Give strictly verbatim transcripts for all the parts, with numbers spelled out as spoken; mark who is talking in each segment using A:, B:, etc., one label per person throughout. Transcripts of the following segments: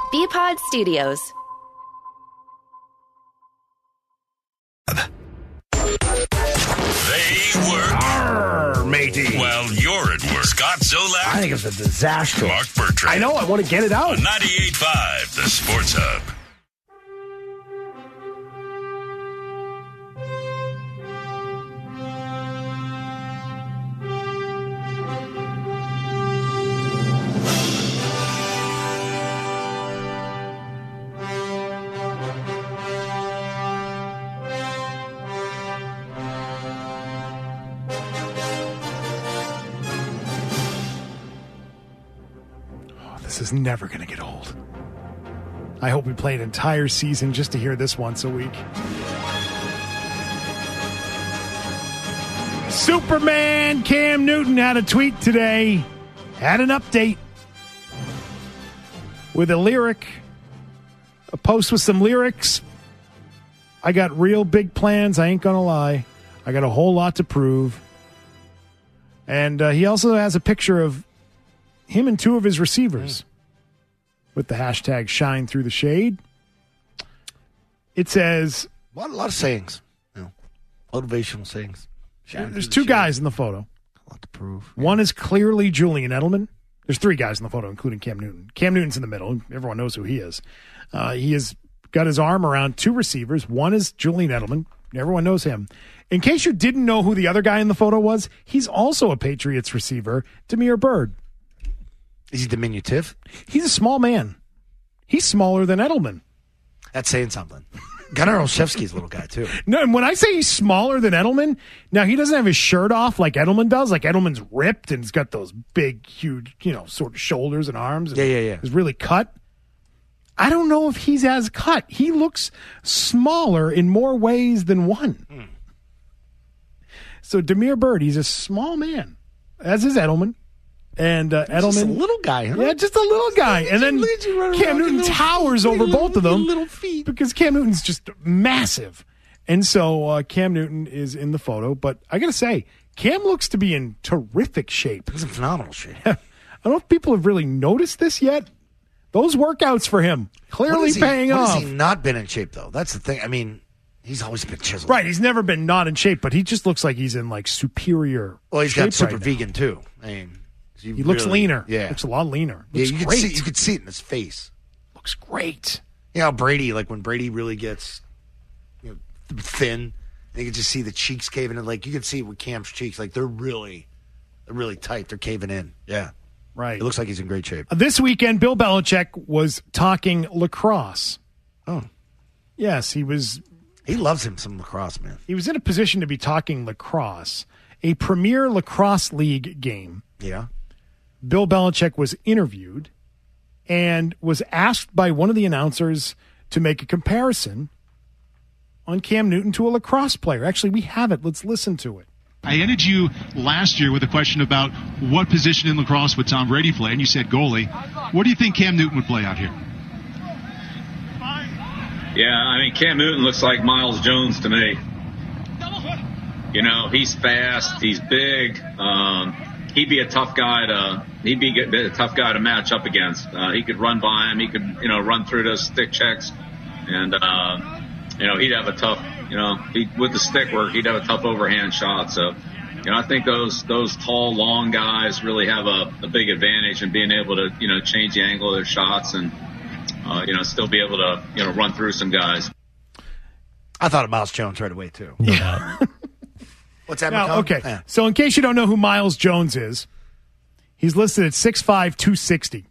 A: B-Pod Studios.
B: They work.
C: Arr, matey.
B: Well, you're at work. Scott Zolak.
C: I think it's a disaster.
B: Mark Bertrand.
C: I know. I want to get it out.
B: ninety-eight point five, the Sports Hub.
D: This is never going to get old. I hope we play an entire season just to hear this once a week. Superman Cam Newton had a tweet today, had an update with a lyric, a post with some lyrics. I got real big plans, I ain't going to lie. I got a whole lot to prove. And uh, he also has a picture of him and two of his receivers with the hashtag shine through the shade. It says...
C: A lot, a lot of sayings. You know, motivational sayings. Shine
D: There's
C: through
D: two
C: the
D: guys
C: shade.
D: in the photo.
C: A lot to prove.
D: One is clearly Julian Edelman. There's three guys in the photo, including Cam Newton. Cam Newton's in the middle. Everyone knows who he is. Uh, he has got his arm around two receivers. One is Julian Edelman. Everyone knows him. In case you didn't know who the other guy in the photo was, he's also a Patriots receiver, Damiere Byrd.
C: Is he diminutive?
D: He's a small man. He's smaller than Edelman.
C: That's saying something. Gunnar Olszewski's a little guy, too.
D: No, and when I say he's smaller than Edelman, now he doesn't have his shirt off like Edelman does. Like Edelman's ripped and he's got those big, huge, you know, sort of shoulders and arms. And
C: yeah, yeah, yeah.
D: He's really cut. I don't know if he's as cut. He looks smaller in more ways than one. Hmm. So Damiere Byrd, he's a small man, as is Edelman. And uh, Edelman,
C: just a little guy, huh?
D: Yeah, just a little guy. And then Cam Newton towers over both of them
C: little feet.
D: because Cam Newton's just massive. And so uh, Cam Newton is in the photo. But I got to say, Cam looks to be in terrific shape.
C: He's in phenomenal shape.
D: I don't know if people have really noticed this yet. Those workouts for him clearly
C: he,
D: paying
C: when
D: off.
C: Has he not been in shape, though? That's the thing. I mean, he's always been chiseled.
D: Right, he's never been not in shape, but he just looks like he's in like superior.
C: Well, he's
D: shape
C: got super
D: right
C: vegan
D: now.
C: too. I mean,
D: he, he looks
C: really,
D: leaner.
C: Yeah,
D: looks a lot leaner.
C: Yeah,
D: Looks
C: you could
D: great.
C: see you could see it in his face.
D: Looks great.
C: You know, Brady, like when Brady really gets, you know, thin, you can just see the cheeks caving in. Like you can see with Cam's cheeks, like they're really, they're really tight. They're caving in. Yeah,
D: right.
C: It looks like he's in great shape.
D: This weekend, Bill Belichick was talking lacrosse.
C: Oh,
D: yes, he was.
C: He loves him some lacrosse, man.
D: He was in a position to be talking lacrosse, a Premier Lacrosse League game.
C: Yeah.
D: Bill Belichick was interviewed and was asked by one of the announcers to make a comparison on Cam Newton to a lacrosse player. Actually, we have it. Let's listen to it.
E: I ended you last year with a question about what position in lacrosse would Tom Brady play, and you said goalie. What do you think Cam Newton would play out here?
F: Yeah, I mean, Cam Newton looks like Miles Jones to me. You know, he's fast, he's big. Um, he'd be a tough guy to he'd be a tough guy to match up against. Uh, he could run by him, he could you know run through those stick checks, and uh, you know he'd have a tough you know he, with the stick work he'd have a tough overhand shot. So you know I think those those tall, long guys really have a, a big advantage in being able to you know change the angle of their shots and. Uh, you know, still be able to, you know, run through some guys.
C: I thought of Miles Jones right away, too.
D: Yeah.
C: What's that,
D: now,
C: McCollum?
D: okay,
C: Yeah.
D: So in case you don't know who Miles Jones is, he's listed at six five, two sixty.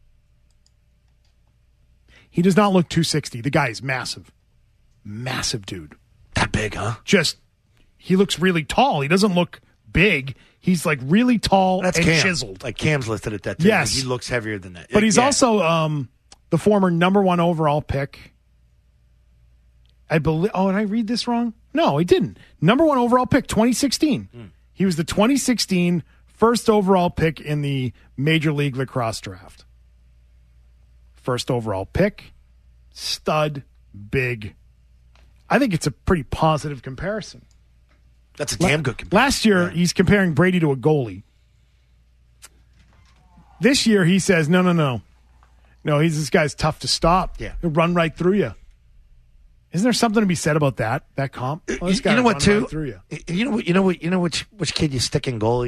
D: He does not look two sixty. The guy is massive. Massive dude.
C: That big, huh?
D: Just, he looks really tall. He doesn't look big. He's like really tall
C: That's
D: and
C: Cam.
D: chiseled.
C: Like Cam's listed at that, too.
D: Yes.
C: Like he looks heavier than that.
D: But he's
C: Yeah.
D: also um, the former number one overall pick. I believe. Oh, did I read this wrong? No, he didn't. Number one overall pick, twenty sixteen. Mm. He was the twenty sixteen first overall pick in the Major League Lacrosse draft. First overall pick, stud, big. I think it's a pretty positive comparison.
C: That's a damn good comparison.
D: Last year,
C: yeah.
D: he's comparing Brady to a goalie. This year, he says, no, no, no. No, he's this guy's tough to stop.
C: Yeah.
D: He'll run right through you. Isn't there something to be said about that? That comp? Well, this
C: you,
D: guy
C: you know what,
D: run
C: too?
D: Right through you.
C: You know what? You know what? You know which which kid you stick in goalie?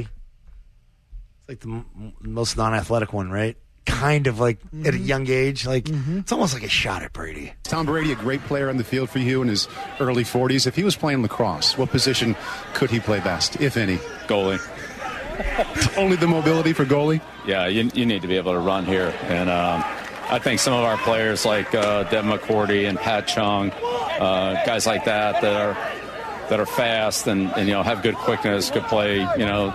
C: It's like the m- most non-athletic one, right? Kind of like mm-hmm. at a young age, like mm-hmm. it's almost like a shot at Brady.
A: Tom Brady, a great player on the field for you in his early forties. If he was playing lacrosse, what position could he play best, if any?
G: Goalie.
A: Only the mobility for goalie?
G: Yeah, you, you need to be able to run here. And um, I think some of our players like uh, Devin McCourty and Pat Chung, uh, guys like that that are that are fast and, and, you know, have good quickness, could play, you know,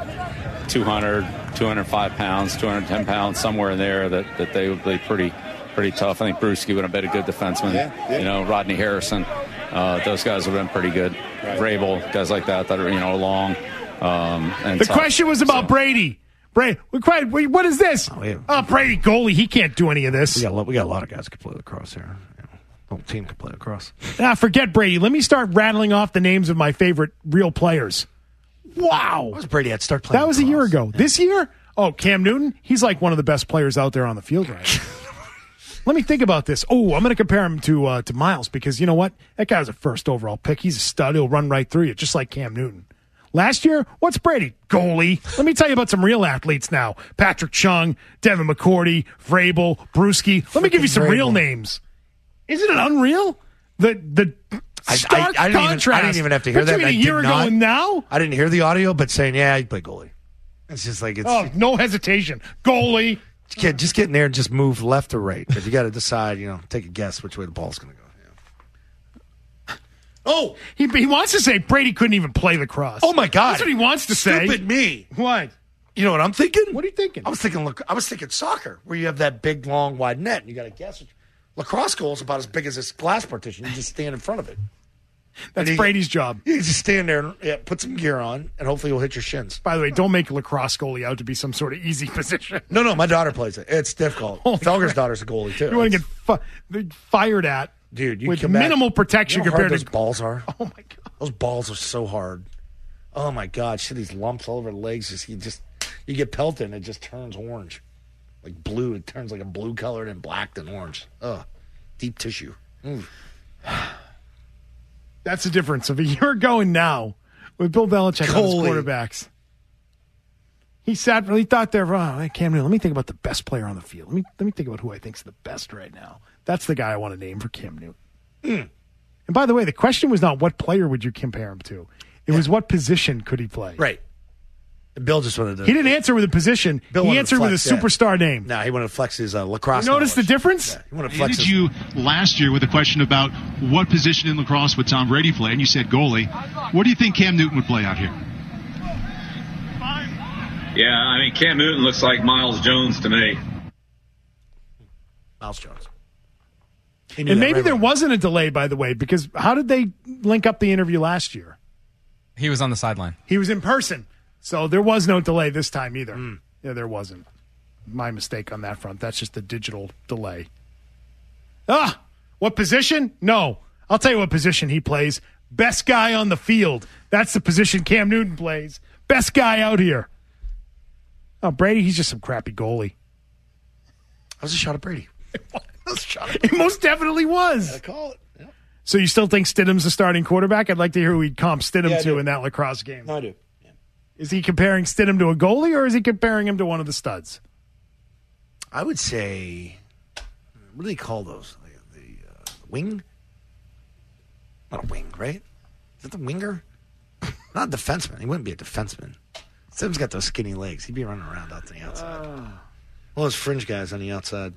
G: at two hundred, two hundred five pounds, two hundred ten pounds, somewhere in there that, that they would be pretty pretty tough. I think Bruschi would have been a good defenseman.
A: Yeah, yeah.
G: You know, Rodney Harrison, uh, those guys would have been pretty good. Right. Vrabel, guys like that that are, you know, long. Um, and
D: the
G: tough.
D: question was about so. Brady. Brady, what is this?
C: Oh, yeah.
D: oh, Brady, goalie. He can't do any of this.
C: We got a lot, we got a lot of guys who can play lacrosse here. You know, the whole team can play lacrosse.
D: Ah, forget Brady. Let me start rattling off the names of my favorite real players. Wow.
C: What was Brady at? Start playing
D: That was
C: lacrosse.
D: a year ago. Yeah. This year? Oh, Cam Newton? He's like one of the best players out there on the field right now. Let me think about this. Oh, I'm going to compare him to uh, to Miles because you know what? That guy was a first overall pick. He's a stud. He'll run right through you, just like Cam Newton. Last year, what's Brady? Goalie. Let me tell you about some real athletes now. Patrick Chung, Devin McCourty, Vrabel, Bruschi. Let me give you some
C: Vrabel.
D: real names. Isn't it unreal? The the stark
C: I, I, I, didn't
D: contrast.
C: Even, I didn't even have to hear that.
D: Between a year ago
C: not,
D: and now?
C: I didn't hear the audio, but saying, yeah, I play goalie. It's just like, it's.
D: Oh, no hesitation. Goalie.
C: Kid, just get in there and just move left or right. But you got to decide, you know, take a guess which way the ball's going to go. Yeah. Oh,
D: he he wants to say Brady couldn't even play lacrosse.
C: Oh my God,
D: that's what he wants to say.
C: Stupid me.
D: What?
C: You know what I'm thinking?
D: What are you thinking?
C: I was thinking. Look, I was thinking soccer, where you have that big, long, wide net, and you got to guess. Lacrosse goal is about as big as this glass partition. You just stand in front of it.
D: That's
C: you,
D: Brady's job.
C: You just stand there and yeah, put some gear on, and hopefully you'll hit your shins.
D: By the way, don't make lacrosse goalie out to be some sort of easy position.
C: No, no, my daughter plays it. It's difficult. Felger's daughter's a goalie, too.
D: You want to get fi- fired at,
C: dude, you
D: with
C: come
D: minimal
C: back,
D: protection
C: you know how
D: compared
C: hard
D: to
C: those balls are.
D: Oh, my God.
C: Those balls are so hard. Oh, my God. Shit, these lumps all over the legs. Just, you just you get pelted, and it just turns orange. Like blue. It turns like a blue color, then black, then orange. Ugh. Deep tissue. Mm.
D: That's the difference of a year ago and now with Bill Belichick on his quarterbacks. He sat, he thought there, oh, Cam Newton, let me think about the best player on the field. Let me let me think about who I think's the best right now. That's the guy I want to name for Cam Newton. Mm. And by the way, the question was not what player would you compare him to. It yeah. was what position could he play.
C: Right. And Bill just wanted to.
D: He didn't answer with a position.
C: Bill
D: he answered with a superstar
C: yeah.
D: name.
C: No, he wanted to flex his uh, lacrosse.
D: You notice the difference?
C: Yeah, he wanted to
E: I
C: flex
E: did
C: his...
E: you last year with a question about what position in lacrosse would Tom Brady play, and you said goalie. What do you think Cam Newton would play out here?
F: Yeah, I mean, Cam Newton looks like Miles Jones to me.
C: Miles Jones.
D: And maybe right there right. wasn't a delay, by the way, because how did they link up the interview last year?
H: He was on the sideline.
D: He was in person. So there was no delay this time either. Mm. Yeah, there wasn't. My mistake on that front. That's just the digital delay. Ah, what position? No. I'll tell you what position he plays. Best guy on the field. That's the position Cam Newton plays. Best guy out here. Oh, Brady, he's just some crappy goalie.
C: That was a shot at Brady.
D: It most definitely was.
C: I call it. Yeah.
D: So you still think Stidham's the starting quarterback? I'd like to hear who he'd comp Stidham
C: yeah,
D: to in that lacrosse game.
C: No, I do. Yeah.
D: Is he comparing Stidham to a goalie, or is he comparing him to one of the studs?
C: I would say, what do they call those? The, the uh, wing? Not a wing, right? Is that the winger? Not a defenseman. He wouldn't be a defenseman. Stidham's got those skinny legs. He'd be running around out the outside. Uh. Well, those fringe guys on the outside.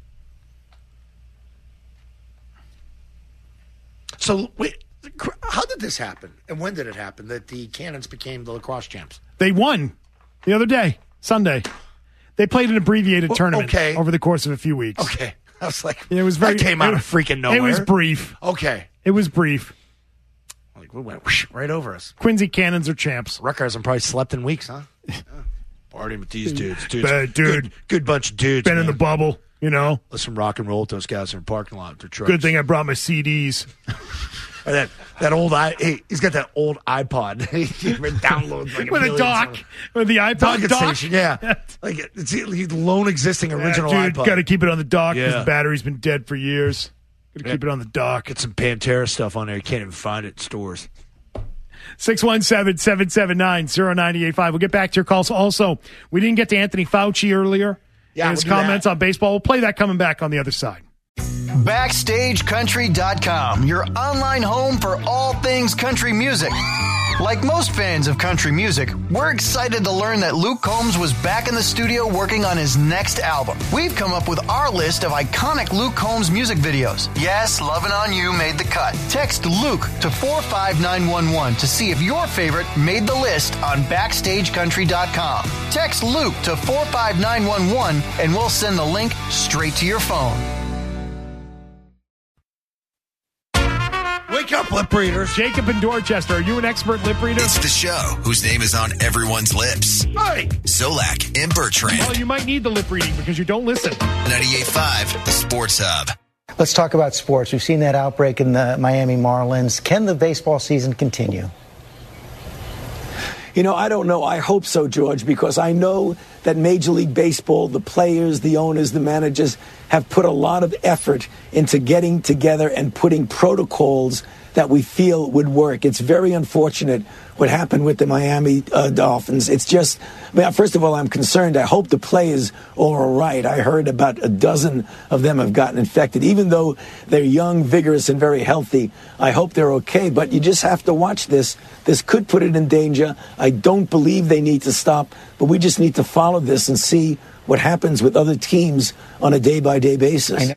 C: So, wait, how did this happen? And when did it happen that the Cannons became the lacrosse champs?
D: They won the other day, Sunday. They played an abbreviated well, tournament
C: okay.
D: over the course of a few weeks.
C: Okay. I was like,
D: it was very,
C: that came out
D: it,
C: of freaking nowhere.
D: It was brief.
C: Okay.
D: It was brief.
C: Like, we went whoosh, right over us.
D: Quincy Cannons are champs.
C: Rutgers and probably slept in weeks, huh? Yeah. Partying with these dudes. dudes.
D: Bad dude.
C: Good, good bunch of dudes.
D: Been
C: man.
D: in the bubble, you know.
C: Listen, rock and roll with those guys in the parking lot. Their trucks.
D: Good thing I brought my C Ds.
C: Or that that old i hey, he's got that old iPod. He downloads like a
D: with a dock, with the iPod dock.
C: Station, yeah, like it's the lone existing original
D: yeah, dude,
C: iPod.
D: Got to keep it on the dock because
C: Yeah.
D: the battery's been dead for years. Got to
C: Yeah.
D: keep it on the dock.
C: Get some Pantera stuff on there. You can't even find it in stores.
D: six one seven, seven seven nine, zero nine eight five. We'll get back to your calls. Also, we didn't get to Anthony Fauci earlier.
C: Yeah,
D: and his
C: we'll do
D: comments
C: that.
D: on baseball. We'll play that coming back on the other side.
I: Backstage Country dot com, your online home for all things country music. Like most fans of country music, we're excited to learn that Luke Combs was back in the studio working on his next album. We've come up with our list of iconic Luke Combs music videos. Yes, Lovin' On You made the cut. Text Luke to four five nine one one to see if your favorite made the list on Backstage Country dot com. Text Luke to four five nine one one and we'll send the link straight to your phone.
C: Wake up, lip readers.
D: Jacob in Dorchester, are you an expert lip reader?
J: It's the show whose name is on everyone's lips.
C: Hey.
J: Zolak and Bertrand.
D: Well, you might need the lip reading because you don't listen.
J: ninety-eight point five, the Sports Hub.
K: Let's talk about sports. We've seen that outbreak in the Miami Marlins. Can the baseball season continue?
L: You know, I don't know. I hope so, George, because I know that Major League Baseball, the players, the owners, the managers have put a lot of effort into getting together and putting protocols that we feel would work. It's very unfortunate what happened with the Miami uh, Dolphins. It's just, I mean, first of all, I'm concerned. I hope the players are all right. I heard about a dozen of them have gotten infected. Even though they're young, vigorous, and very healthy, I hope they're okay. But you just have to watch this. This could put it in danger. I don't believe they need to stop, but we just need to follow this and see what happens with other teams on a day-by-day basis.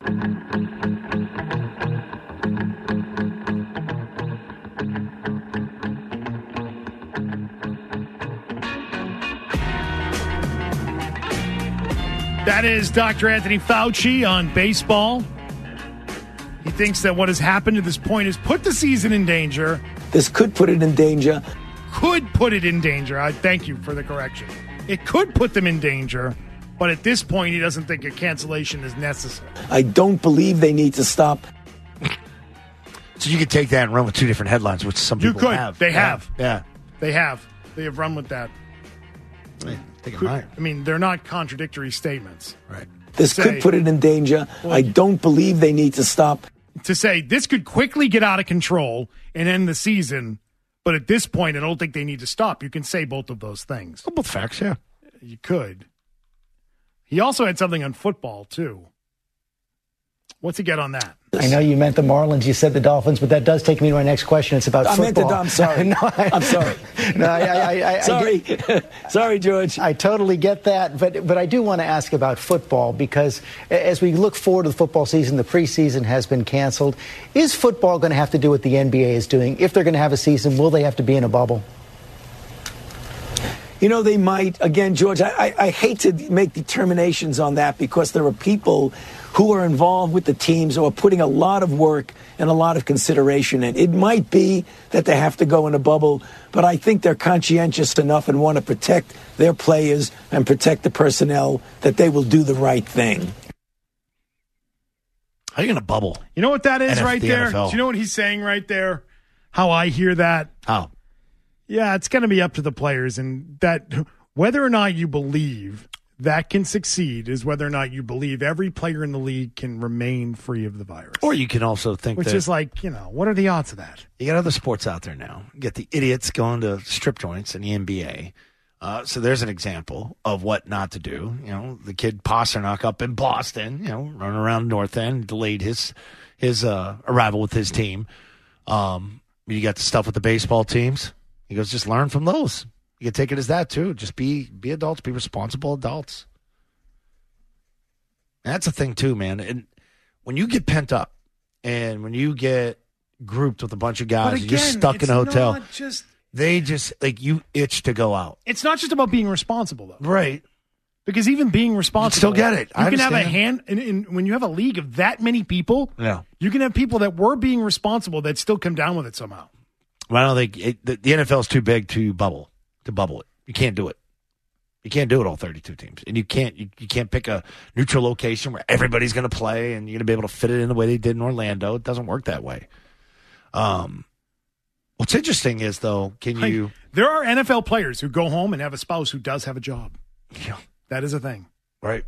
D: That is Doctor Anthony Fauci on baseball. He thinks that what has happened to this point has put the season in danger.
L: This could put it in danger.
D: Could put it in danger. I thank you for the correction. It could put them in danger, but at this point, he doesn't think a cancellation is necessary.
L: I don't believe they need to stop.
C: So you could take that and run with two different headlines, which some
D: You
C: people
D: could.
C: have.
D: They
C: yeah.
D: have.
C: Yeah.
D: They have. They have run with that.
C: I think
D: Could-
C: I might.
D: I mean, they're not contradictory statements.
C: Right.
L: This
D: Say-
L: could put it in danger. I don't believe they need to stop.
D: To say this could quickly get out of control and end the season, but at this point, I don't think they need to stop. You can say both of those things.
C: Both facts, yeah.
D: You could. He also had something on football, too. What's he get on that?
K: I know you meant the Marlins. You said the Dolphins, but that does take me to my next question. It's about
L: I meant
K: football.
L: the, I'm sorry.
K: no, I,
L: I'm sorry.
K: No, I, I, I, I
L: sorry.
K: get-
L: sorry, George.
K: I totally get that, but but I do want to ask about football because as we look forward to the football season, the preseason has been canceled. Is football going to have to do what the N B A is doing? If they're going to have a season, will they have to be in a bubble?
L: You know, they might. Again, George, I, I, I hate to make determinations on that because there are people who are involved with the teams who are putting a lot of work and a lot of consideration in. It might be that they have to go in a bubble, but I think they're conscientious enough and want to protect their players and protect the personnel that they will do the right thing.
C: How are you going to bubble?
D: You know what that is
C: N F-
D: right
C: the
D: there?
C: N F L.
D: Do you know what he's saying right there? How I hear that?
C: How?
D: Yeah, it's going to be up to the players, and that whether or not you believe that can succeed is whether or not you believe every player in the league can remain free of the virus.
C: Or you can also think
D: Which
C: that
D: is like, you know, what are the odds of that?
C: you got other sports out there now. You get the idiots going to strip joints in the N B A. Uh, so there's an example of what not to do. You know, the kid Pasternak up in Boston, you know, running around North End, delayed his his uh, arrival with his team. Um, you got the stuff with the baseball teams. He goes, just learn from those. You can take it as that too. Just be be adults, be responsible adults. And that's a thing too, man. And when you get pent up, and when you get grouped with a bunch of guys,
D: But
C: and you're
D: again,
C: stuck in
D: it's
C: a hotel.
D: not just-
C: They just like you itch to go out,
D: It's not just about being responsible, though.
C: right?
D: Because even being responsible,
C: still get it.
D: You
C: I
D: can have a
C: understand.
D: hand, and, and when you have a league of that many people,
C: Yeah.
D: you can have people that were being responsible that still come down with it somehow.
C: Well, I don't think it, the, the N F L is too big to bubble to bubble it. You can't do it. You can't do it all thirty-two teams, and you can't you, you can't pick a neutral location where everybody's going to play and you're going to be able to fit it in the way they did in Orlando. It doesn't work that way. Um, what's interesting is, though, can
D: Like,
C: you...
D: there are N F L players who go home and have a spouse who does have a job.
C: Yeah.
D: That is a thing.
C: Right.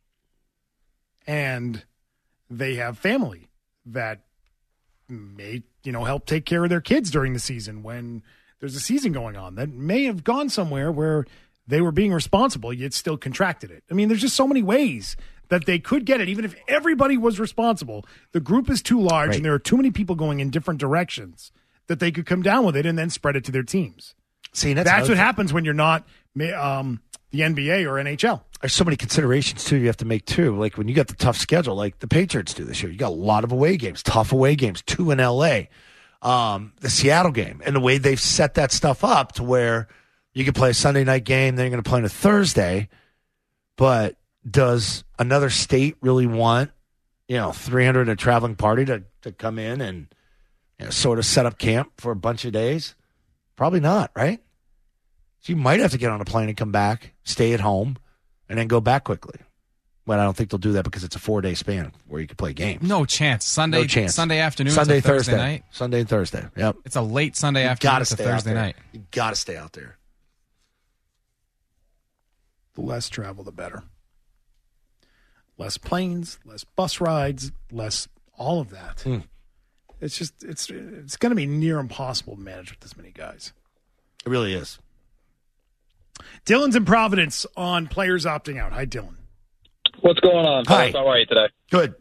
D: And they have family that may, you know, help take care of their kids during the season when there's a season going on that may have gone somewhere where they were being responsible, yet still contracted it. I mean, there's just so many ways that they could get it, even if everybody was responsible. The group is too large,
C: Right.
D: and there are too many people going in different directions that they could come down with it and then spread it to their teams.
C: See,
D: That's,
C: that's,
D: what happens when you're not um, the N B A or N H L.
C: There's so many considerations, too, you have to make, too. Like, when you got the tough schedule, like the Patriots do this year, you got a lot of away games, tough away games, two in L A, um, the Seattle game, and the way they've set that stuff up to where you can play a Sunday night game, then you're going to play on a Thursday. But does another state really want, you know, three hundred a traveling party to, to come in and, you know, sort of set up camp for a bunch of days? Probably not, right? So you might have to get on a plane and come back, stay at home, and then go back quickly. But I don't think they'll do that because it's a four-day span where you can play games.
H: No chance. Sunday,
C: No chance.
H: Sunday afternoon.
C: Sunday,
H: it's a Thursday
C: Thursday
H: night.
C: Sunday and Thursday. Yep.
H: It's a late Sunday
C: You
H: afternoon.
C: gotta
H: It's a
C: stay out
H: Thursday
C: there.
H: night.
C: You got to stay out there.
D: The less travel, the better. Less planes, less bus rides, less all of that.
C: Hmm.
D: It's just it's it's going to be near impossible to manage with this many guys.
C: It really is.
D: Dylan's in Providence on players opting out. Hi, Dylan.
M: What's going on?
C: Hi.
M: How are you today?
C: Good.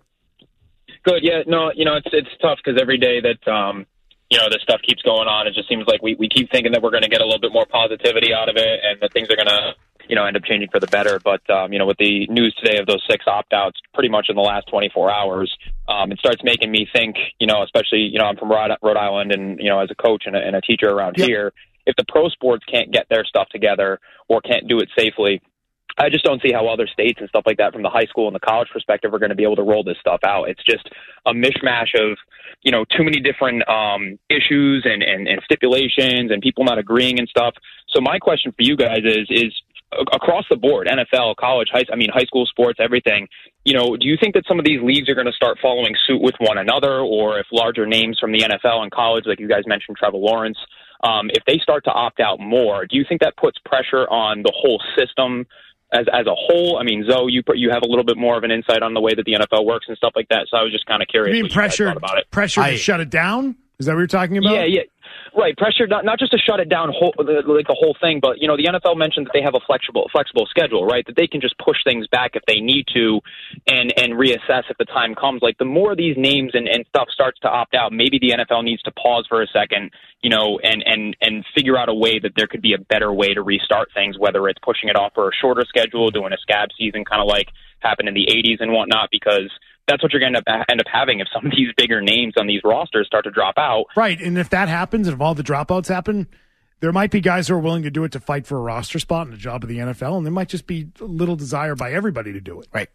M: Good. Yeah. No. You know, it's it's tough because every day that um, you know, this stuff keeps going on, it just seems like we we keep thinking that we're going to get a little bit more positivity out of it, and that things are going to, you know, end up changing for the better. But um, you know, with the news today of those six opt-outs, pretty much in the last twenty-four hours, um, it starts making me think. You know, especially you know, I'm from Rhode, Rhode Island, and you know, as a coach and a, and a teacher around
C: Yep.
M: here, if the pro sports can't get their stuff together or can't do it safely, I just don't see how other states and stuff like that from the high school and the college perspective are going to be able to roll this stuff out. It's just a mishmash of, you know, too many different um, issues and, and, and stipulations and people not agreeing and stuff. So my question for you guys is, is across the board, N F L, college, high, I mean, high school sports, everything, you know, do you think that some of these leagues are going to start following suit with one another, or if larger names from the N F L and college, like you guys mentioned, Trevor Lawrence, um, if they start to opt out more, do you think that puts pressure on the whole system as as a whole? I mean, Zoe, you you have a little bit more of an insight on the way that the N F L works and stuff like that, so I was just kind of curious.
D: You mean
M: what you guys
D: pressure,
M: thought about it.
D: pressure
C: I-
D: to shut it down? Is that what you're talking about?
M: Yeah, yeah. Right, pressure not not just to shut it down, whole, like the whole thing, but you know the N F L mentioned that they have a flexible flexible schedule, right? That they can just push things back if they need to, and and reassess if the time comes. Like the more these names and, and stuff starts to opt out, maybe the N F L needs to pause for a second, you know, and and and figure out a way that there could be a better way to restart things, whether it's pushing it off for a shorter schedule, doing a scab season, kind of like happened in the eighties and whatnot, because that's what you're going to end up having if some of these bigger names on these rosters start to drop out.
D: Right, and if that happens, and if all the dropouts happen, there might be guys who are willing to do it to fight for a roster spot and a job at the N F L, and there might just be little desire by everybody to do it.
C: Right.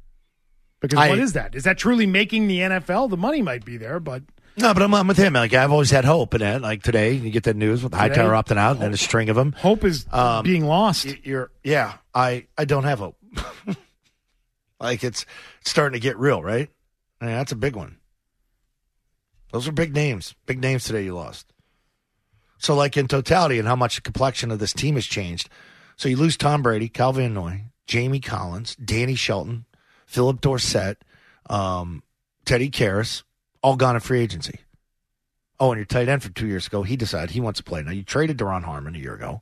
D: Because
C: I-
D: what is that? Is that truly making the N F L? The money might be there, but
C: No, but I'm, I'm with him. Like I've always had hope in it. Like today, you get that news with Hightower opting out, and then a string of them.
D: hope is
C: Um,
D: being lost.
C: Y- You're, yeah. I, I don't have hope. Like it's, it's starting to get real, right? I mean, that's a big one. Those are big names. Big names today you lost. So, like in totality, and how much the complexion of this team has changed. So you lose Tom Brady, Kyle Van Noy, Jamie Collins, Danny Shelton, Philip Dorsett, um, Teddy Karras, all gone in free agency. Oh, and your tight end from two years ago, he decided he wants to play. Now, you traded Deron Harmon a year ago.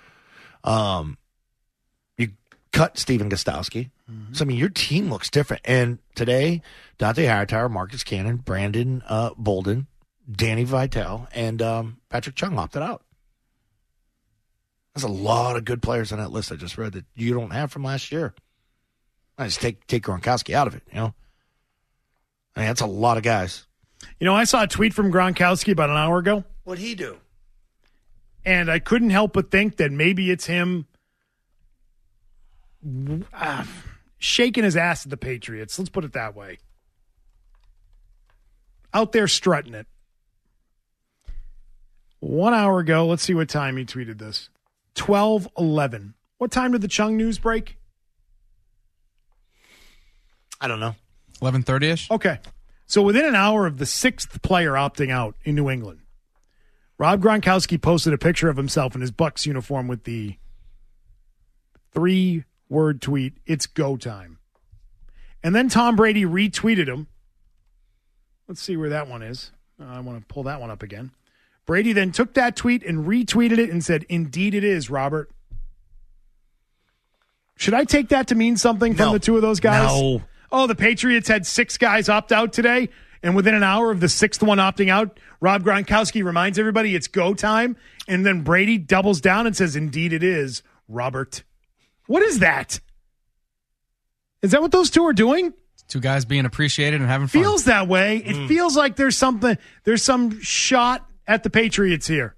C: Um, you cut Steven Gostowski. Mm-hmm. So, I mean, your team looks different. And today, Dante Hightower, Marcus Cannon, Brandon uh, Bolden, Danny Vitale, and um, Patrick Chung opted out. There's a lot of good players on that list I just read that you don't have from last year. I just take take Gronkowski out of it, you know? I mean, that's a lot of guys.
D: You know, I saw a tweet from Gronkowski about an hour ago,
C: What'd he do?
D: and I couldn't help but think that maybe it's him uh, shaking his ass at the Patriots. Let's put it that way. Out there strutting it. One hour ago, let's see what time he tweeted this. twelve eleven. What time did the Chung news break?
C: I don't know.
H: eleven thirty-ish?
D: Okay. So within an hour of the sixth player opting out in New England, Rob Gronkowski posted a picture of himself in his Bucs uniform with the three-word tweet, "It's go time." And then Tom Brady retweeted him. Let's see where that one is. Uh, I want to pull that one up again. Brady then took that tweet and retweeted it and said, "Indeed it is, Robert." Should I take that to mean something from
C: No.
D: the two of those guys?
C: No.
D: Oh, the Patriots had six guys opt out today, and within an hour of the sixth one opting out, Rob Gronkowski reminds everybody it's go time, and then Brady doubles down and says, "Indeed it is, Robert." What is that? Is that what those two are doing?
H: Two guys being appreciated and having fun.
D: Feels that way. It
H: Mm.
D: feels like there's something, there's some shot at the Patriots here.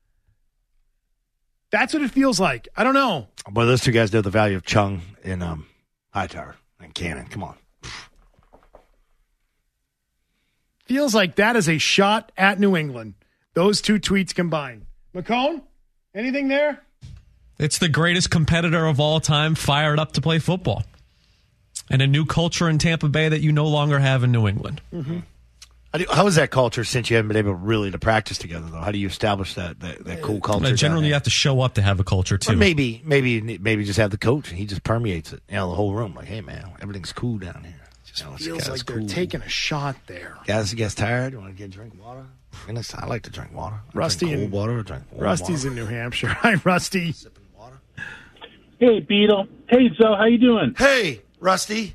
D: That's what it feels like. I don't know.
C: Boy, those two guys know the value of Chung and um, Hightower and Cannon. Come on.
D: Feels like that is a shot at New England. Those two tweets combined. McCone, anything there?
N: It's the greatest competitor of all time fired up to play football. And a new culture in Tampa Bay that you no longer have in New England.
C: Mm-hmm. How, do, how is that culture since you haven't been able really to practice together, though? How do you establish that that, that cool culture?
N: Uh, generally, you have to show up to have a culture, too.
C: Or maybe, maybe, maybe just have the coach and he just permeates it. You know, the whole room. Like, hey, man, everything's cool down here. Just you know,
D: Feels like they're
C: cool.
D: taking a shot there.
C: Guys, guys tired? You want to get a drink of water? Goodness, I like to drink water. I
D: Rusty
C: drink
D: in
C: cold water. I drink warm
D: Rusty's
C: water.
D: in New Hampshire. Hi, Rusty.
O: Hey, Beetle. Hey, Zoe, how you doing?
C: Hey, Rusty.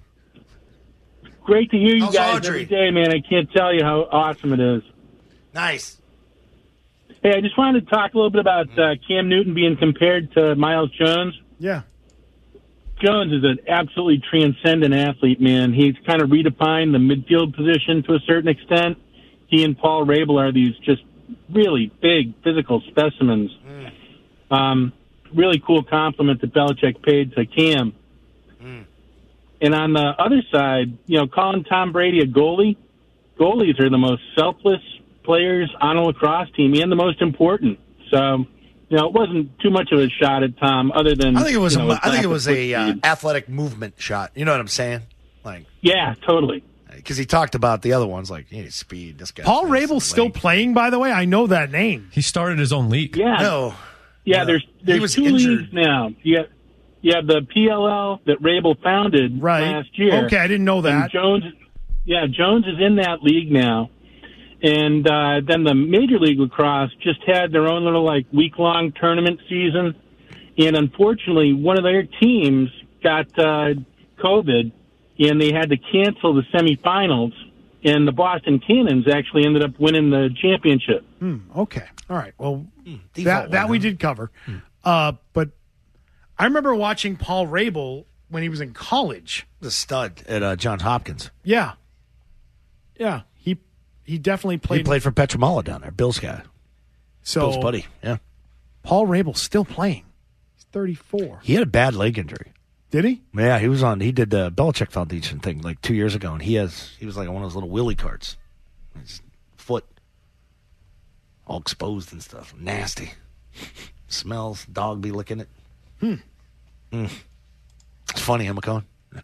O: Great to hear you
C: How's
O: guys
C: Audrey?
O: every day, man. I can't tell you how awesome it is.
C: Nice.
O: Hey, I just wanted to talk a little bit about uh, Cam Newton being compared to Miles Jones.
D: Yeah.
O: Jones is an absolutely transcendent athlete, man. He's kind of redefined the midfield position to a certain extent. He and Paul Rabel are these just really big physical specimens.
C: Mm.
O: Um, really cool compliment that Belichick paid to Cam.
C: Mm.
O: And on the other side, you know, calling Tom Brady a goalie, goalies are the most selfless players on a lacrosse team and the most important. So, you know, it wasn't too much of a shot at Tom other than
C: I think it was.
O: you know,
C: a, I think it was a uh,
O: speed.
C: athletic movement shot. You know what I'm saying? Like,
O: yeah, totally.
C: Because he talked about the other ones, like, hey, speed. This guy.
D: Paul Rabel's still playing, by the way. I know that name.
N: He started his own league.
O: Yeah.
C: No.
O: Yeah,
C: No.
O: there's
C: He
O: there's
C: was
O: two
C: injured.
O: leagues now. You have, you have the P L L that Rabel founded
D: Right.
O: last year.
D: Okay, I didn't know that.
O: And Jones, yeah, Jones is in that league now. And uh, then the Major League Lacrosse just had their own little like week long tournament season, and unfortunately, one of their teams got uh, COVID, and they had to cancel the semifinals. And the Boston Cannons actually ended up winning the championship.
D: Hmm, okay. All right. Well,
C: default
D: that, that
C: one,
D: we
C: huh?
D: did cover. Uh, but I remember watching Paul Rabel when he was in college.
C: The stud at uh, Johns Hopkins.
D: Yeah. Yeah. He he definitely played.
C: He played for Petramala down there. Bill's guy.
D: So
C: Bill's buddy. Yeah.
D: Paul Rabel's still playing. He's thirty-four.
C: He had a bad leg injury.
D: Did he?
C: Yeah, he was on. He did the Belichick Foundation thing like two years ago, and he has. He was like on one of those little wheelie carts. His foot all exposed and stuff. Nasty. Smells. Dog be licking it.
D: Hmm.
C: Mm. It's funny, huh, McCone? Yeah.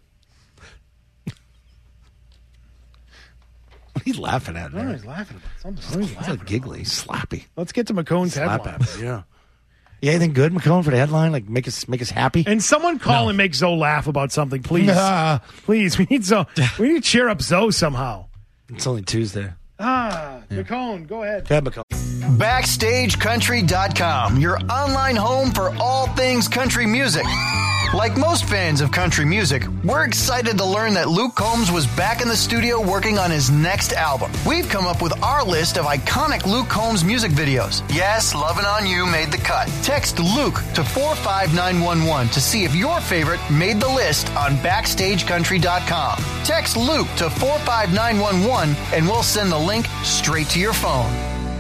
C: What are you laughing at,
D: I don't know,
C: man?
D: he's laughing about something. I don't know, he's
C: He's
D: laughing
C: like giggly. He's slappy.
D: Let's get to McCone's
C: Slap
D: headline.
C: at me, yeah. Yeah, anything good, McCone, for the headline? Like make us make us happy?
D: And someone call and make Zoe laugh about something, please.
C: Ah.
D: Please, we need Zoe. We need to cheer up Zoe somehow.
C: It's only Tuesday.
D: Ah, McCone, go ahead.
C: Go ahead, McCone.
I: Backstage Country dot com, your online home for all things country music. Like most fans of country music, we're excited to learn that Luke Combs was back in the studio working on his next album. We've come up with our list of iconic Luke Combs music videos. Yes, Lovin' On You made the cut. Text Luke to four five nine one one to see if your favorite made the list on Backstage Country dot com. Text Luke to four five nine one one and we'll send the link straight to your phone.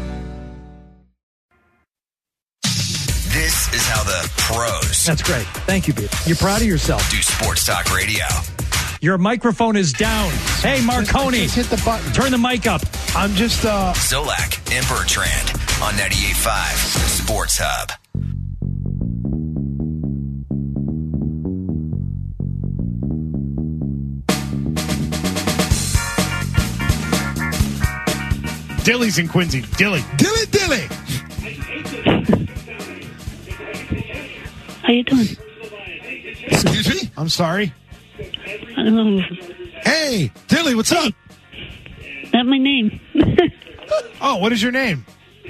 J: This is how the pros
D: That's great. Thank you, Pete. You're proud of yourself.
J: do sports talk radio.
P: Your microphone is down. Hey, Marconi.
D: Just hit the button.
P: Turn the mic up.
D: I'm just, uh...
J: Zolak and Bertrand on ninety-eight point five Sports Hub.
D: Dilly's in Quincy. Dilly.
C: Dilly, Dilly.
Q: How you doing?
C: Excuse me?
D: I'm sorry.
Q: I don't know.
C: Hey, Dilly, what's up?
Q: Not my name.
D: Oh, what is your name?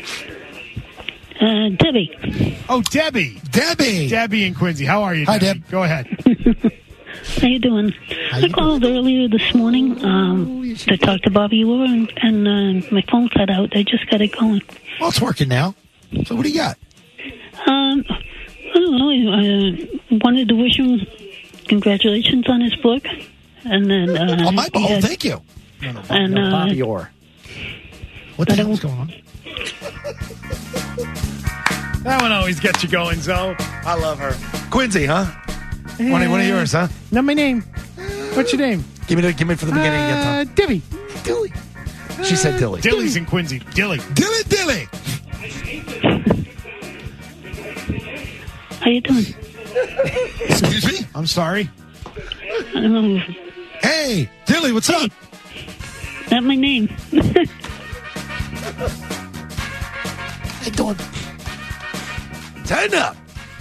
Q: Uh, Debbie.
D: Oh, Debbie.
C: Debbie.
D: Debbie in Quincy. How are you,
C: Hi,
D: Debbie?
C: Deb.
D: Go ahead.
Q: How you doing?
C: How
Q: I
C: you
Q: called earlier this morning um, to talk to Bobby Orr, and, and uh, my phone cut out. I just got it going.
C: Well, it's working now. So what do you got?
Q: Um, I don't know. I uh, wanted to wish him congratulations on his book. And then, uh,
C: oh, my,
Q: he
C: oh
Q: had-
C: thank you.
K: No, no,
Q: And,
K: no,
Q: uh,
K: Bobby Orr.
C: What the hell's going on?
D: That one always gets you going, Zoe.
C: I love her. Quincy, huh? One, of- one of yours, huh?
D: Not my name. What's your name?
C: Give me the, give me it for the beginning
D: Uh,
C: again, Tom.
D: Debbie.
C: Dilly. She said Dilly.
D: Dilly's in Quincy. Dilly.
C: Dilly, Dilly.
Q: How you doing?
C: Excuse me?
D: I'm sorry.
Q: I don't know.
C: Hey, Dilly, what's up?
Q: Not my name.
C: Hey, doing? Tighten up.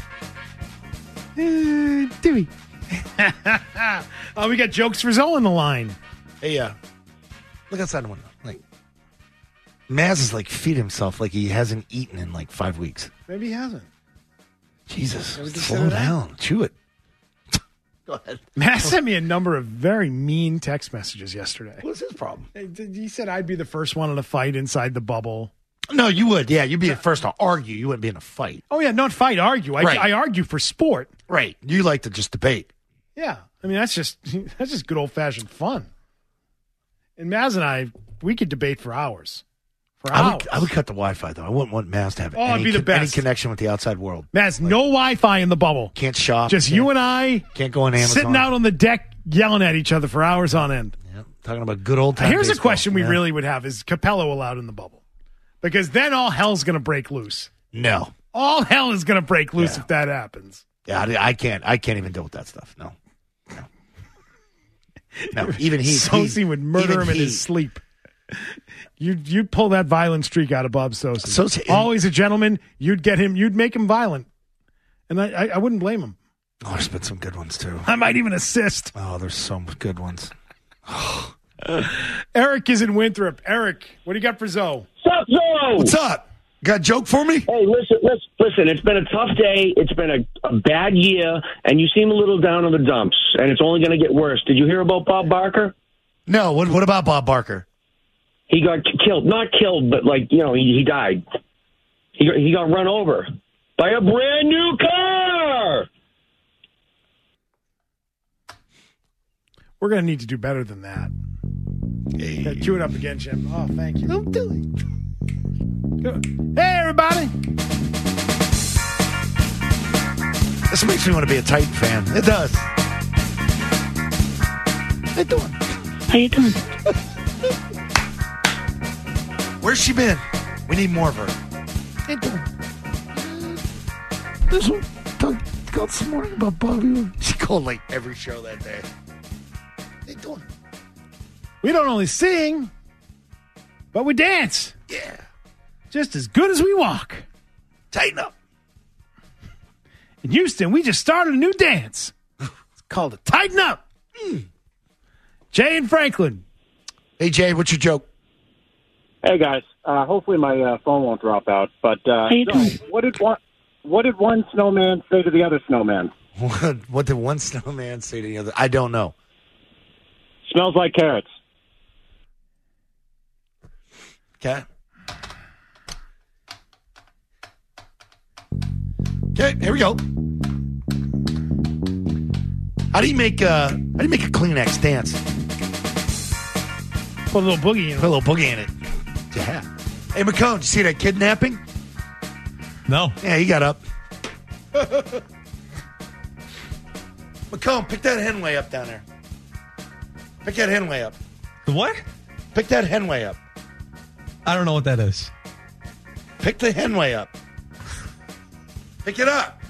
D: Uh, Dewey. Oh, we got jokes for Zoe on the line.
C: Hey, uh, look outside the window. Like, Maz is like feed himself like he hasn't eaten in like five weeks.
D: Maybe he hasn't.
C: Jesus,
D: Gotta
C: slow
D: consider that.
C: down. Chew it. Go ahead.
D: Matt sent me a number of very mean text messages yesterday.
C: What's his problem?
D: He said I'd be the first one in a fight inside the bubble.
C: No, you would. Yeah, you'd be the first to argue. You wouldn't be in a fight.
D: Oh, yeah, not fight, argue. I,
C: Right.
D: I argue for sport.
C: Right. You like to just debate.
D: Yeah. I mean, that's just that's just good old-fashioned fun. And Maz and I, we could debate for hours. For
C: I
D: hours.
C: would, I would cut the Wi-Fi, though. I wouldn't want Maz to have
D: Oh, it'd
C: any,
D: be the
C: con- any
D: best.
C: connection with the outside world.
D: Maz, no Wi-Fi in the bubble.
C: Can't shop.
D: Just
C: can't,
D: you and I
C: Can't go on Amazon.
D: sitting out on the deck yelling at each other for hours on end.
C: Yeah, talking about good old time
D: Here's
C: baseball.
D: a question we
C: Yeah.
D: really would have: is Capello allowed in the bubble? Because then all hell's going to break loose.
C: No.
D: All hell is going to break loose
C: Yeah.
D: if that happens.
C: Yeah, I, I can't. I can't even deal with that stuff. No. No. No. Even he.
D: Sosi would murder
C: even
D: him in
C: he-
D: his sleep. You'd you'd pull that violent streak out of Bob Sosi.
C: Sosi-
D: Always a gentleman. You'd get him. You'd make him violent, and I I, I wouldn't blame him.
C: Oh, there's been some good ones too.
D: I might even assist.
C: Oh, there's some good ones.
D: Eric is in Winthrop. Eric, what do you got for Zoe?
R: What's up, Joe?
C: What's up? Got a joke for me?
R: Hey, listen, listen, listen. It's been a tough day. It's been a, a bad year, and you seem a little down in the dumps, and it's only going to get worse. Did you hear about Bob Barker?
C: No. What What about Bob Barker?
R: He got killed. Not killed, but, like, you know, he, he died. He got, he got run over by a brand new car.
D: We're going to need to do better than that.
C: Hey.
D: Gotta cue it up again, Jim. Oh, thank you. I'm doing. Hey, everybody.
C: This makes me want to be a Titan fan. It does.
Q: How you doing? How you doing?
C: Where's she been? We need more of her.
L: Hey, doing? This one talked called this morning about Bobby.
C: She called like every show that day.
L: Hey, doing?
D: We don't only sing, but we dance.
C: Yeah.
D: Just as good as we walk.
C: Tighten up.
D: In Houston, we just started a new dance. It's called a Tighten Up. Mm. Jay and Franklin.
C: Hey, Jay, what's your joke?
S: Hey guys, uh, hopefully my uh, phone won't drop out. But uh,
Q: How you
S: so,
Q: doing?
S: what did one what did one snowman say to the other snowman?
C: What, what did one snowman say to the other? I don't know.
S: Smells like carrots.
C: Okay. Okay, here we go. How do you make uh how do you make a Kleenex dance?
D: Put a little boogie in it.
C: Put a little boogie in it. Yeah. Hey, McCone, did you see that kidnapping?
N: No.
C: Yeah, he got up. McCone, pick that Henway up down there. Pick that Henway up.
N: The what?
C: Pick that Henway up.
N: I don't know what that is.
C: Pick the Henway up. Pick it up.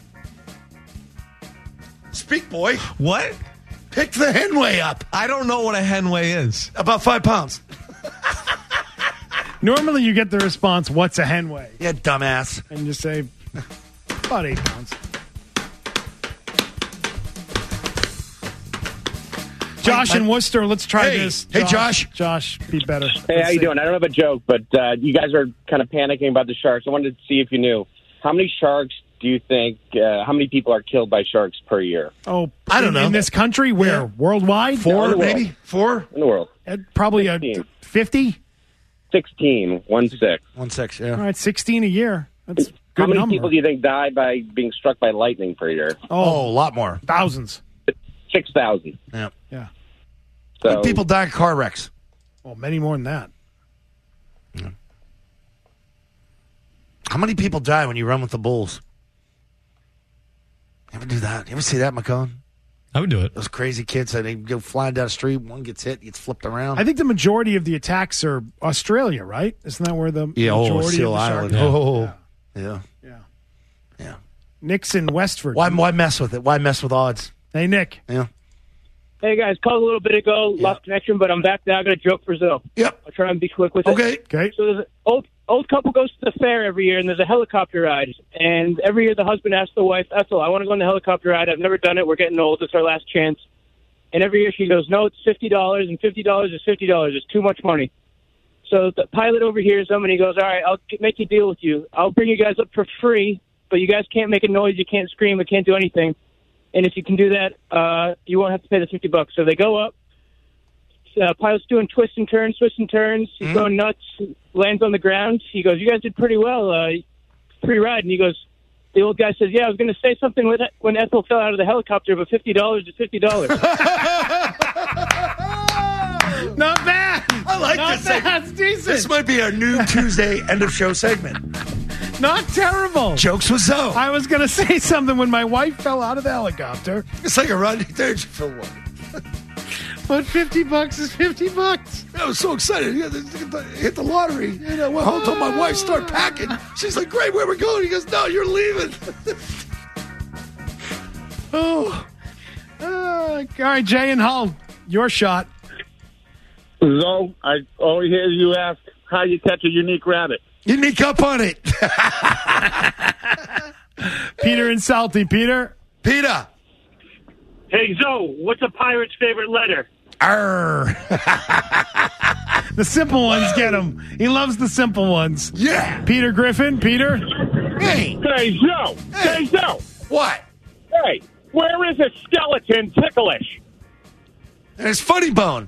C: Speak, boy.
N: What?
C: Pick the Henway up.
N: I don't know what a Henway is.
C: About five pounds.
D: Normally you get the response, what's a hen weigh?
C: Yeah, dumbass.
D: And you say, about eight pounds. Josh in Worcester, let's try
C: Hey.
D: this.
C: Hey, Josh.
D: Josh, be better.
T: Hey, how you doing? I don't have a joke, but uh, you guys are kind of panicking about the sharks. I wanted to see if you knew. How many sharks do you think, uh, how many people are killed by sharks per year?
D: Oh,
C: I don't
D: in,
C: know.
D: In this country, where? Worldwide?
C: Four,
T: in the world.
C: maybe? Four?
T: In the world.
D: Uh, probably a fifty?
T: sixteen, one six.
C: One six, yeah.
D: All right, sixteen a year. That's a
T: How
D: good
T: many
D: number.
T: people do you think die by being struck by lightning per year?
C: Oh, a lot more.
D: Thousands.
T: six thousand.
C: Yeah.
D: Yeah.
T: So,
C: How many people die in car wrecks?
D: Well, many more than that.
C: How many people die when you run with the bulls? You ever do that? You ever see that, McCone?
N: I would do it.
C: Those crazy kids that they go flying down the street, one gets hit, gets flipped around.
D: I think the majority of the attacks are Australia, right? Isn't that where the
C: yeah, oh,
D: majority
C: Seal
D: of the
C: Island.
D: sharks are?
C: Oh, yeah.
D: Yeah.
C: Yeah.
D: Nick's in Westford.
C: Why, why mess with it? Why mess with odds?
D: Hey, Nick.
C: Yeah.
U: Hey, guys, called a little bit ago, lost connection, but I'm back now. I got a joke for Zoe.
C: Yep.
U: I'll try and be quick with it.
C: Okay.
D: Okay.
U: So there's an old, old couple goes to the fair every year, and there's a helicopter ride. And every year the husband asks the wife, Ethel, I want to go on the helicopter ride. I've never done it. We're getting old. It's our last chance. And every year she goes, no, it's fifty dollars, and fifty dollars is fifty dollars. It's too much money. So the pilot overhears them, and he goes, all right, I'll make a deal with you. I'll bring you guys up for free, but you guys can't make a noise. You can't scream. You can't do anything. And if you can do that, uh, you won't have to pay the fifty bucks. So they go up. Uh, pilot's doing twists and turns, twists and turns. He's mm-hmm. going nuts. Lands on the ground. He goes, you guys did pretty well. Uh, free ride. And he goes, the old guy says, yeah, I was going to say something with it when Ethel fell out of the helicopter, but fifty dollars is fifty dollars.
D: Not bad.
C: I like
D: Not
C: this.
D: bad.
C: segment.
D: That's decent.
C: This might be our new Tuesday end of show segment.
D: Not terrible.
C: Jokes with Zoe.
D: I was going to say something when my wife fell out of the helicopter.
C: It's like a run. There's for one.
D: But fifty bucks is fifty bucks.
C: I was so excited. Yeah, hit the lottery. And I went home, told my wife, start packing. She's like, great, where we going? He goes, no, you're leaving.
D: oh. Uh, all right, Jay and Hull, your shot.
S: Zoe, I always hear you ask how you catch a unique rabbit.
C: Unique up on it.
D: Peter and Salty. Peter?
C: Peter.
S: Hey, Zoe, what's a pirate's favorite letter?
C: Arr.
D: The simple ones get him. He loves the simple ones.
C: Yeah.
D: Peter Griffin. Peter?
C: Hey.
S: Hey, Zoe. Hey, Zoe.
C: What?
S: Hey, where is a skeleton ticklish?
C: And it's Funny Bone.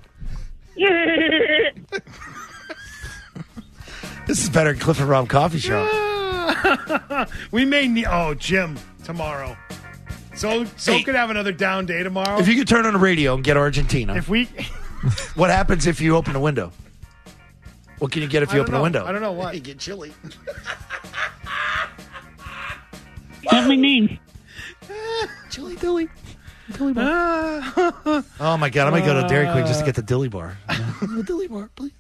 C: This is better than Cliff and Rob Coffee Show.
D: We may need... Oh, Jim, tomorrow. So, so
C: Hey.
D: could have another down day tomorrow.
C: If you could turn on the radio and get Argentina,
D: If we...
C: what happens if you open a window? What can you get if
D: I
C: you
D: don't
C: open
D: know.
C: a window?
D: I don't know what.
C: You get chili.
Q: That's my name.
C: Chili Dilly. Dilly bar. Oh, my God. I might go to Dairy Queen just to get the Dilly bar. The Dilly bar, please.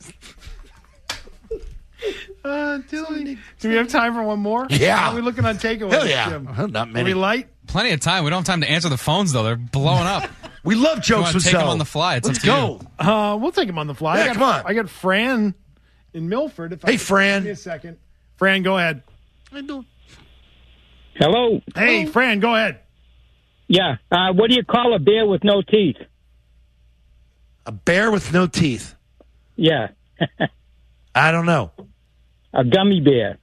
D: Uh, Dilly. Do we have time for one more?
N: Yeah.
D: How are we looking on takeaways?
N: Hell yeah.
D: Jim?
C: Not
D: Are we light?
H: Plenty of time. We don't have time to answer the phones, though. They're blowing up.
C: We love
H: You
C: jokes
H: wanna
C: with
H: take them
C: Zoe.
H: on the fly. It's
C: Let's
H: up to
C: go.
H: you.
D: Uh, we'll take him on the fly.
C: Yeah,
D: I got,
C: come on.
D: I got Fran in Milford. If
C: Hey,
D: I,
C: Fran.
D: Give me a second. Fran, go ahead.
C: How you doing?
V: Hello.
D: Hey, Fran, go ahead.
V: Yeah. Uh, what do you call a bear with no teeth?
C: A bear with no teeth.
V: Yeah.
C: I don't know.
V: A gummy bear.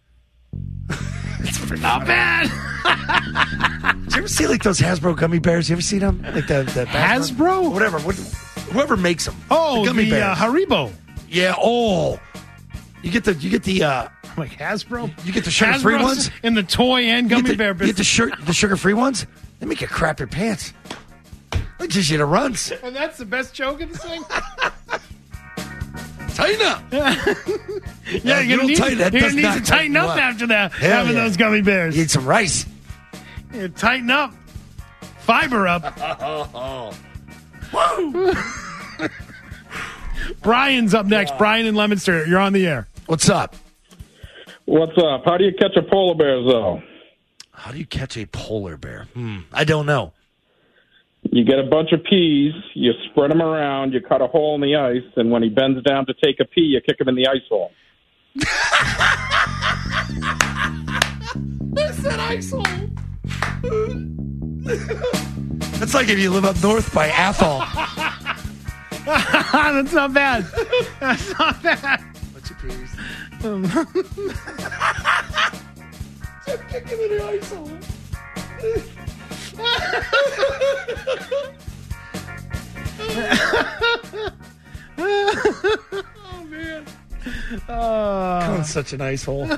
D: Not bad.
C: Did you ever see like those Hasbro gummy bears? You ever seen them? Like the, the
D: Hasbro?
C: Whatever. What, whoever makes them.
D: Oh,
C: the gummy
D: the
C: bears.
D: uh, Haribo.
C: Yeah. Oh. You get the you get the uh,
D: like Hasbro.
C: You get the sugar free
D: Hasbro's
C: ones
D: in the toy and gummy
C: you get the,
D: bear
C: You
D: business.
C: get the shirt the sugar free ones. They make you crap your pants. They just you the runs.
D: And that's the best joke in the thing.
C: Tighten up.
D: yeah,
C: Yeah,
D: you're gonna need,
C: tighten- that
D: you're
C: does
D: gonna need
C: not
D: to tighten
C: tighten you
D: up
C: up.
D: after that.
C: Hell
D: having
C: yeah.
D: those gummy bears.
C: You need some rice.
D: You tighten up. Fiber up.
C: Woo!
D: Brian's up next. Brian in Leominster. You're on the air.
C: What's up?
S: What's up? How do you catch a polar bear, Zoe?
C: How do you catch a polar bear? Hmm, I don't know.
S: You get a bunch of peas, you spread them around, you cut a hole in the ice, and when he bends down to take a pee, you kick him in the ice hole.
C: I said ice hole. That's like if you live up north by Athol.
D: That's not bad. That's not bad.
C: What's your piece?
D: Um,
C: Just kick him in the ice hole.
D: oh, man. Uh,
C: Cone's such an ice hole.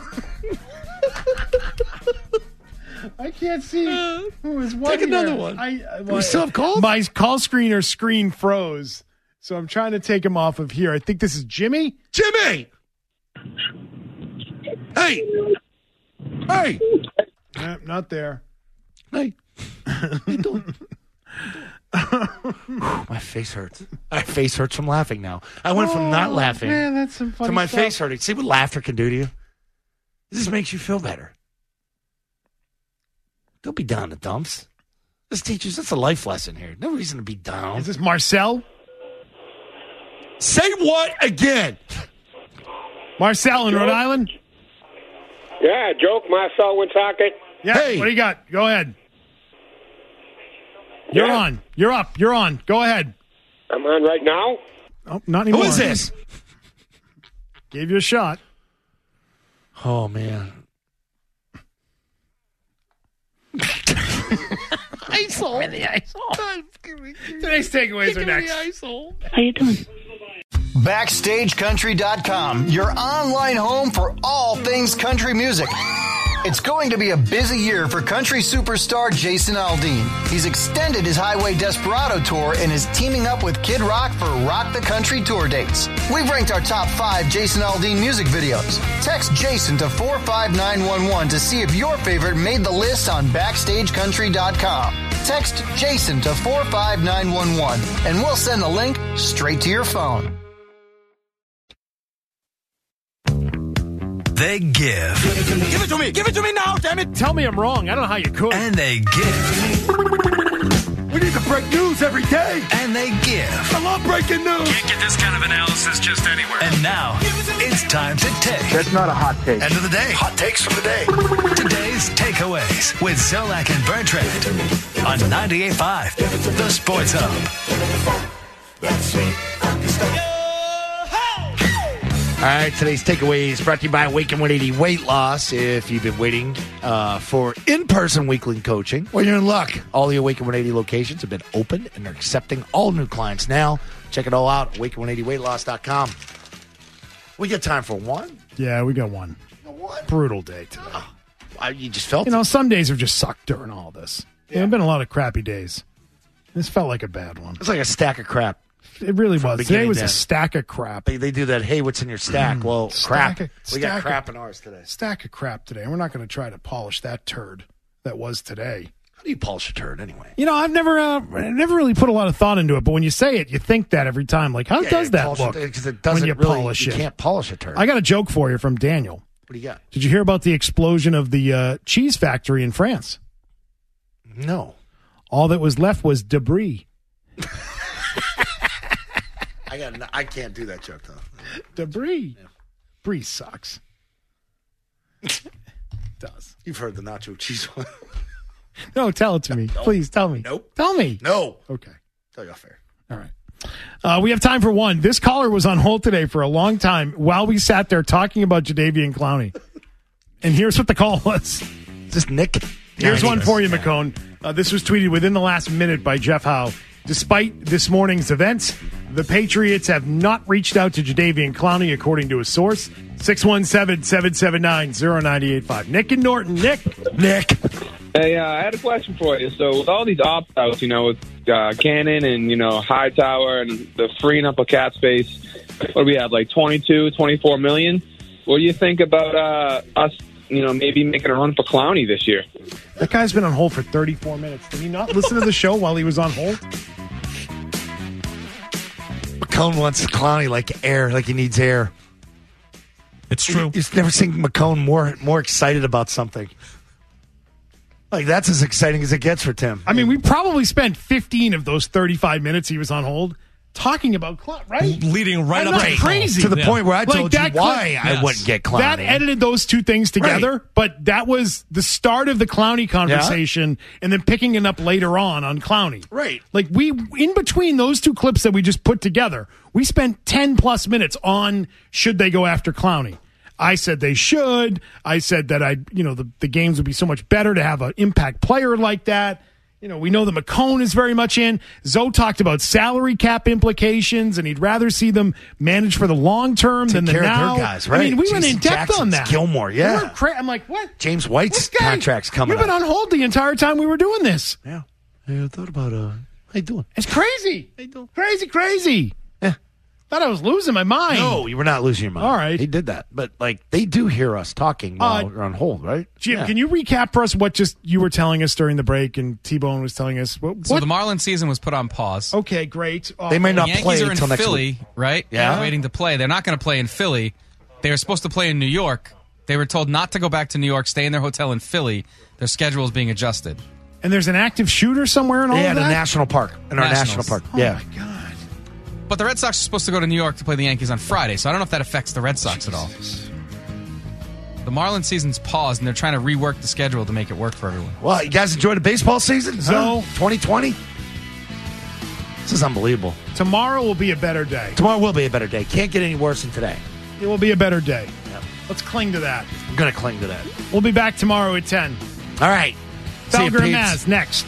D: I can't see who is what.
C: Take another
D: here.
C: one.
D: I, I,
C: Do we still have calls?
D: My call screener screen froze, so I'm trying to take him off of here. I think this is Jimmy.
C: Jimmy! Hey! Hey!
D: Eh, not there.
C: Hey. What are you doing? My face hurts. My face hurts from laughing now. I went from not
D: Oh,
C: laughing
D: man, that's some funny
C: to my
D: stuff.
C: face hurting. See what laughter can do to you? This makes you feel better. Don't be down in the dumps. This teaches, that's a life lesson here. No reason to be down.
D: Is this Marcel?
C: Say what again?
D: Marcel in Rhode Island?
S: Yeah, joke, Marcel Woonsocket.
D: Yeah,
C: Hey.
D: what do you got? Go ahead. You're
S: Yeah.
D: on. You're up. You're on. Go ahead.
S: I'm on right now.
D: Oh, not anymore.
C: Who is this?
D: Gave you a shot.
C: Oh, man. Ice hole. In the ice hole.
D: Today's takeaways are next.
Q: How you doing?
I: Backstage Country dot com, your online home for all things country music. It's going to be a busy year for country superstar Jason Aldean. He's extended his Highway Desperado tour and is teaming up with Kid Rock for Rock the Country tour dates. We've ranked our top five Jason Aldean music videos. Text Jason to four five nine one one to see if your favorite made the list on Backstage Country dot com. Text Jason to four five nine one one and we'll send the link straight to your phone.
J: They give.
D: Give it to me. Give it to me. Give it to me now, damn it. Tell me I'm wrong. I don't know how you could.
J: And they give.
C: We need to break news every day.
J: And they give.
C: I love breaking news.
P: Can't get this kind of analysis just anywhere.
J: And now, it's time to take.
S: That's not a hot take.
J: End of the day.
C: Hot takes from the day.
J: Today's takeaways with Zolak and Bertrand on ninety-eight point five, The Sports Hub.
C: All right, today's takeaways brought to you by Awaken one eighty Weight Loss. If you've been waiting uh, for in-person weekly coaching, well, you're in luck. All the Awaken one eighty locations have been opened, and they're accepting all new clients now. Check it all out, awaken one eighty weight loss dot com. We got time for one?
D: Yeah, we got one.
C: What?
D: Brutal day today.
C: Oh, I, you just felt
D: You
C: it?
D: know, some days have just sucked during all this. Yeah. There have been a lot of crappy days. This felt like a bad one.
C: It's like a stack of crap.
D: It really was. Today
C: beginning
D: was
C: to
D: a
C: end.
D: stack of crap.
C: They, they do that, hey, what's in your stack? Well,
D: Stack
C: crap.
D: of-
C: we got
D: stack
C: crap
D: of-
C: in ours today.
D: Stack of crap today. And we're not going to try to polish that turd that was today.
C: How do you polish a turd anyway?
D: You know, I've never uh, never really put a lot of thought into it, but when you say it, you think that every time. Like, how
C: Yeah,
D: does
C: you
D: that
C: polish
D: look
C: it, 'cause it doesn't
D: when you
C: really,
D: polish
C: you
D: it?
C: can't polish a turd.
D: I got a joke for you from Daniel.
C: What do you got?
D: Did you hear about the explosion of the uh, cheese factory in France?
C: No.
D: All that was left was debris.
C: I got. no- I can't do that joke though.
D: Debris. Brie sucks. Does.
C: You've heard the nacho cheese one.
D: No, tell it to me. Please tell me.
C: Nope.
D: Tell me.
C: No.
D: Okay.
C: Tell you off air.
D: All right. Uh, we have time for one. This caller was on hold today for a long time while we sat there talking about Jadeveon Clowney. And here's what the call was.
C: Is this Nick?
D: Here's
C: Yeah,
D: one
C: Nick.
D: for you, McCone. Uh, this was tweeted within the last minute by Jeff Howe. Despite this morning's events, the Patriots have not reached out to Jadeveon Clowney, according to a source. six one seven, seven seven nine, zero nine eight five. Nick and Norton. Nick.
C: Nick.
A: Hey, uh, I had a question for you. So with all these opt-outs, you know, with uh, Cannon and, you know, Hightower and the freeing up of cap space, what do we have, like twenty-two, twenty-four million? What do you think about uh, us, you know, maybe making a run for Clowney this year?
D: That guy's been on hold for thirty-four minutes. Did he not listen to the show while he was on hold?
C: McCone wants Clowney like air, like he needs air.
N: It's true.
C: You've never seen McCone more more excited about something. Like, that's as exciting as it gets for Tim.
D: I mean, we probably spent fifteen of those thirty-five minutes he was on hold talking about Clowney, right?
N: Leading right
D: I'm
N: up
D: not
N: to
D: crazy.
C: To the
N: Yeah.
C: point where I
D: Like,
C: told you
D: that
C: why
D: clip-
C: I
N: Yes.
C: wouldn't get Clowney.
D: That edited those two things together,
C: Right.
D: but that was the start of the Clowney conversation, and then picking it up later on on Clowney.
C: Right.
D: Like we, in between those two clips that we just put together, we spent ten plus minutes on should they go after Clowney. I said they should. I said that I, you know, the, the games would be so much better to have an impact player like that. You know, we know that McCone is very much in. Zoe talked about salary cap implications, and he'd rather see them manage for the long term
C: Take
D: than the
C: care of their
D: now.
C: guys,
D: I mean,
C: right.
D: we went in
C: Jason
D: depth on
C: Jackson's
D: that.
C: Gilmore, yeah.
D: We were cra- I'm like, what?
C: James White's
D: This guy-
C: contract's coming
D: You've been
C: up.
D: on hold the entire time we were doing this.
C: Yeah. I thought about, uh, how you doing?
D: It's crazy. Crazy, crazy. Thought I was losing my mind.
C: No, you were not losing your mind.
D: All right.
C: He did that. But, like, they do hear us talking while
D: Uh,
C: we're on hold, right?
D: Jim,
C: Yeah.
D: can you recap for us what just you were telling us during the break and T-Bone was telling us? What,
H: So
D: what?
H: the Marlins season was put on pause.
D: Okay, great. Oh,
C: They may not
H: the Yankees
C: play
H: are in
C: until next
H: Philly,
C: week.
H: right?
C: Yeah.
H: They're waiting to play. They're not going to play in Philly. They were supposed to play in New York. They were told not to go back to New York, stay in their hotel in Philly. Their schedule is being adjusted.
D: And there's an active shooter somewhere in all
C: Yeah,
D: of
C: in a
D: that?
C: national park. In our
H: Nationals.
C: national park.
D: Oh,
C: yeah.
D: my God.
H: But the Red Sox are supposed to go to New York to play the Yankees on Friday, so I don't know if that affects the Red Sox at all. The Marlins season's paused, and they're trying to rework the schedule to make it work for everyone.
C: Well, you guys enjoyed the baseball season?
D: So-
C: twenty twenty? This is unbelievable.
D: Tomorrow will be a better day.
C: Tomorrow will be a better day. Can't get any worse than today.
D: It will be a better day.
C: Yep.
D: Let's cling to that.
C: I'm going to cling to that.
D: We'll be back tomorrow at ten.
C: All right. See you,
D: Felger and
C: peeps.
D: Maz next.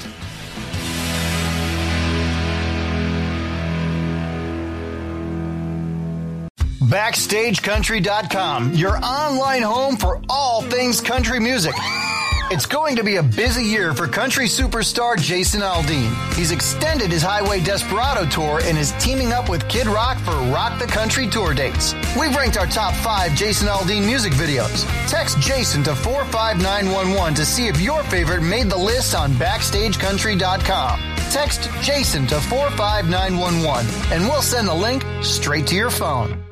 I: Backstage Country dot com, your online home for all things country music. It's going to be a busy year for country superstar Jason Aldean. He's extended his Highway Desperado tour and is teaming up with Kid Rock for Rock the Country tour dates. We've ranked our top five Jason Aldean music videos. Text Jason to four five nine one one to see if your favorite made the list on Backstage Country dot com. Text Jason to four five nine one one and we'll send the link straight to your phone.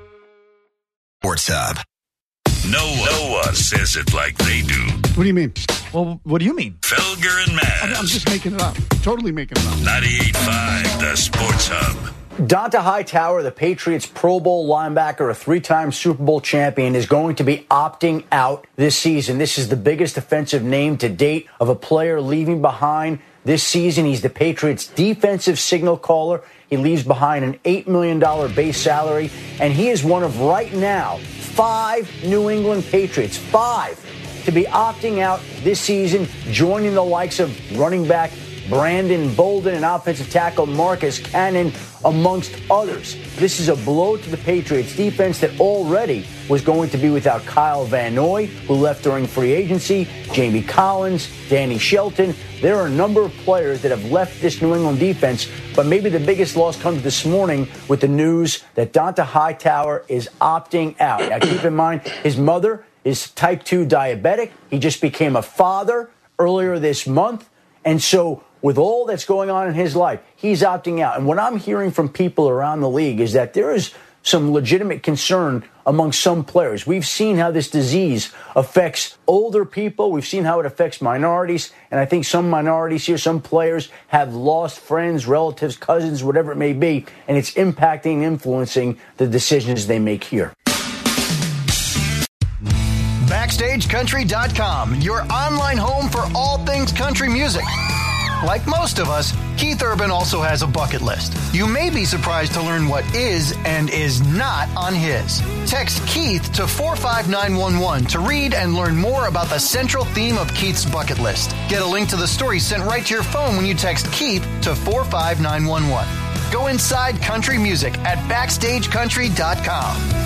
J: Sports Hub. No one, no one says it like they do.
B: What do you mean? Well, what do you mean?
J: Felger and Maz.
B: I'm, I'm just making it up. Totally making it up.
J: ninety-eight point five, the Sports Hub.
G: Donta Hightower, the Patriots Pro Bowl linebacker, a three-time Super Bowl champion, is going to be opting out this season. This is the biggest offensive name to date of a player leaving behind this season. He's the Patriots' defensive signal caller. He leaves behind an eight million dollars base salary, and he is one of, right now, five New England Patriots, five, to be opting out this season, joining the likes of running back Brandon Bolden and offensive tackle Marcus Cannon, amongst others. This is a blow to the Patriots defense that already was going to be without Kyle Van Noy, who left during free agency, Jamie Collins, Danny Shelton. There are a number of players that have left this New England defense, but maybe the biggest loss comes this morning with the news that Donta Hightower is opting out. Now, keep in mind, his mother is type two diabetic. He just became a father earlier this month. And so with all that's going on in his life, he's opting out. And what I'm hearing from people around the league is that there is some legitimate concern among some players. We've seen how this disease affects older people. We've seen how it affects minorities. And I think some minorities here, some players have lost friends, relatives, cousins, whatever it may be. And it's impacting and influencing the decisions they make here.
I: Backstage Country dot com, your online home for all things country music. Like most of us, Keith Urban also has a bucket list. You may be surprised to learn what is and is not on his. Text Keith to four five nine one one to read and learn more about the central theme of Keith's bucket list. Get a link to the story sent right to your phone when you text Keith to four five nine one one. Go inside country music at Backstage Country dot com.